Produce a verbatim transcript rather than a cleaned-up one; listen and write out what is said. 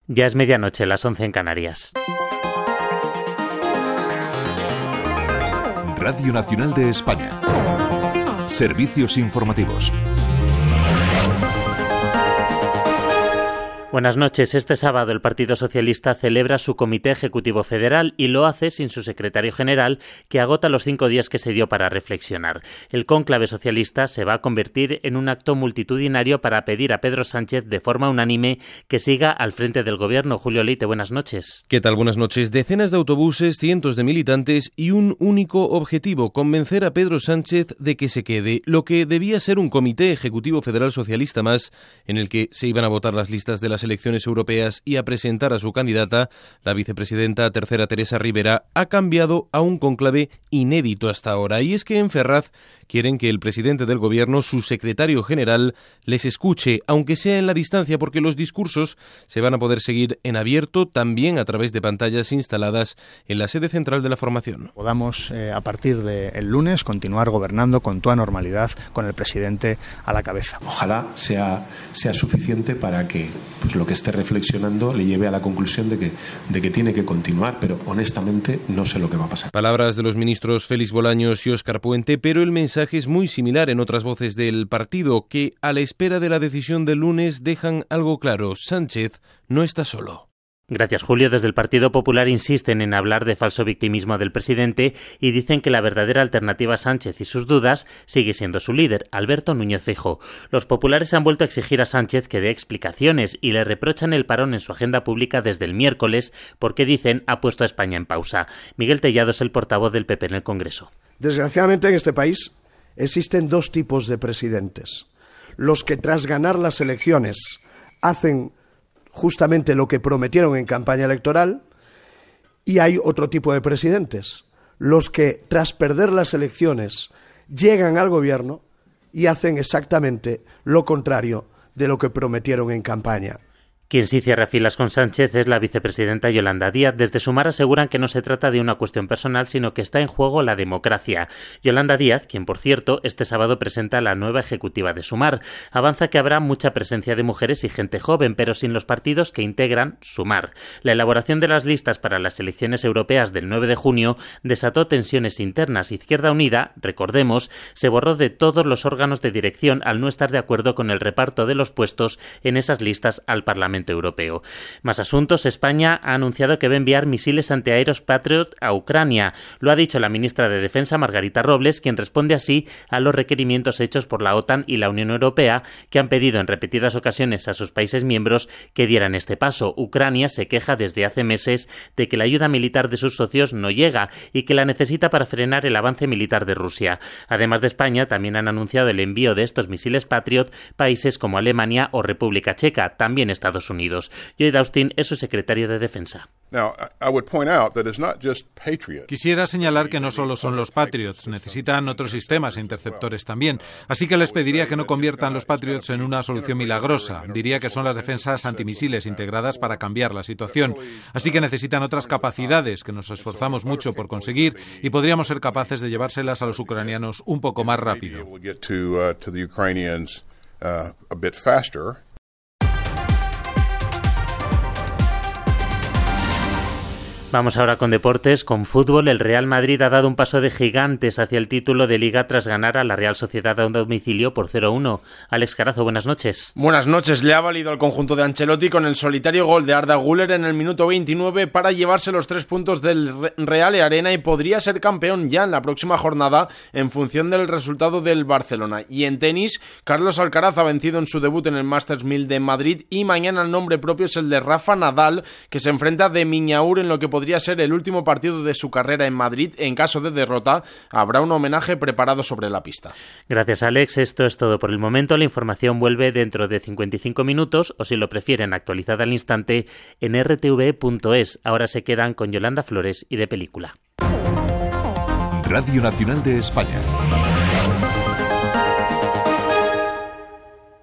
Ya es medianoche, las once en Canarias. Radio Nacional de España. Servicios informativos. Buenas noches. Este sábado el Partido Socialista celebra su Comité Ejecutivo Federal y lo hace sin su secretario general, que agota los cinco días que se dio para reflexionar. El cónclave socialista se va a convertir en un acto multitudinario para pedir a Pedro Sánchez de forma unánime que siga al frente del gobierno. Julio Leite, buenas noches. ¿Qué tal? Buenas noches. Decenas de autobuses, cientos de militantes y un único objetivo: convencer a Pedro Sánchez de que se quede. Lo que debía ser un Comité Ejecutivo Federal Socialista más, en el que se iban a votar las listas de las elecciones europeas y a presentar a su candidata, la vicepresidenta tercera Teresa Rivera, ha cambiado a un cónclave inédito hasta ahora. Y es que en Ferraz quieren que el presidente del gobierno, su secretario general, les escuche, aunque sea en la distancia, porque los discursos se van a poder seguir en abierto, también a través de pantallas instaladas en la sede central de la formación. Podamos, eh, a partir del lunes, continuar gobernando con toda normalidad, con el presidente a la cabeza. Ojalá sea, sea suficiente para que pues, lo que esté reflexionando le lleve a la conclusión de que, de que tiene que continuar, pero honestamente no sé lo que va a pasar. Palabras de los ministros Félix Bolaños y Óscar Puente, pero el mensaje es muy similar en otras voces del partido, que a la espera de la decisión del lunes dejan algo claro: Sánchez no está solo. Gracias, Julio. Desde el Partido Popular insisten en hablar de falso victimismo del presidente y dicen que la verdadera alternativa a Sánchez y sus dudas sigue siendo su líder, Alberto Núñez Feijóo. Los populares han vuelto a exigir a Sánchez que dé explicaciones y le reprochan el parón en su agenda pública desde el miércoles porque, dicen, ha puesto a España en pausa. Miguel Tellado es el portavoz del P P en el Congreso. Desgraciadamente en este país existen dos tipos de presidentes: los que tras ganar las elecciones hacen justamente lo que prometieron en campaña electoral, y hay otro tipo de presidentes, los que tras perder las elecciones llegan al gobierno y hacen exactamente lo contrario de lo que prometieron en campaña. Quien sí cierra filas con Sánchez es la vicepresidenta Yolanda Díaz. Desde Sumar aseguran que no se trata de una cuestión personal, sino que está en juego la democracia. Yolanda Díaz, quien por cierto este sábado presenta la nueva ejecutiva de Sumar, avanza que habrá mucha presencia de mujeres y gente joven, pero sin los partidos que integran Sumar. La elaboración de las listas para las elecciones europeas del nueve de junio desató tensiones internas. Izquierda Unida, recordemos, se borró de todos los órganos de dirección al no estar de acuerdo con el reparto de los puestos en esas listas al Parlamento Europeo. Más asuntos. España ha anunciado que va a enviar misiles antiaéreos Patriot a Ucrania. Lo ha dicho la ministra de Defensa, Margarita Robles, quien responde así a los requerimientos hechos por la OTAN y la Unión Europea, que han pedido en repetidas ocasiones a sus países miembros que dieran este paso. Ucrania se queja desde hace meses de que la ayuda militar de sus socios no llega y que la necesita para frenar el avance militar de Rusia. Además de España, también han anunciado el envío de estos misiles Patriot países como Alemania o República Checa, también Estados Unidos. Lloyd Austin es su secretario de Defensa. Quisiera señalar que no solo son los Patriots, necesitan otros sistemas e interceptores también. Así que les pediría que no conviertan los Patriots en una solución milagrosa. Diría que son las defensas antimisiles integradas para cambiar la situación. Así que necesitan otras capacidades que nos esforzamos mucho por conseguir y podríamos ser capaces de llevárselas a los ucranianos un poco más rápido. Vamos ahora con deportes, con fútbol. El Real Madrid ha dado un paso de gigantes hacia el título de Liga tras ganar a la Real Sociedad a un domicilio por cero a uno. Alex Carazo, buenas noches. Buenas noches. Le ha valido al conjunto de Ancelotti con el solitario gol de Arda Güler en el minuto veintinueve para llevarse los tres puntos del Real Arena y podría ser campeón ya en la próxima jornada en función del resultado del Barcelona. Y en tenis, Carlos Alcaraz ha vencido en su debut en el Masters mil de Madrid y mañana el nombre propio es el de Rafa Nadal, que se enfrenta de Miñaur en lo que podría podría ser el último partido de su carrera en Madrid. En caso de derrota, habrá un homenaje preparado sobre la pista. Gracias, Alex. Esto es todo por el momento. La información vuelve dentro de cincuenta y cinco minutos, o si lo prefieren, actualizada al instante en r t v punto es. Ahora se quedan con Yolanda Flores y De Película. Radio Nacional de España.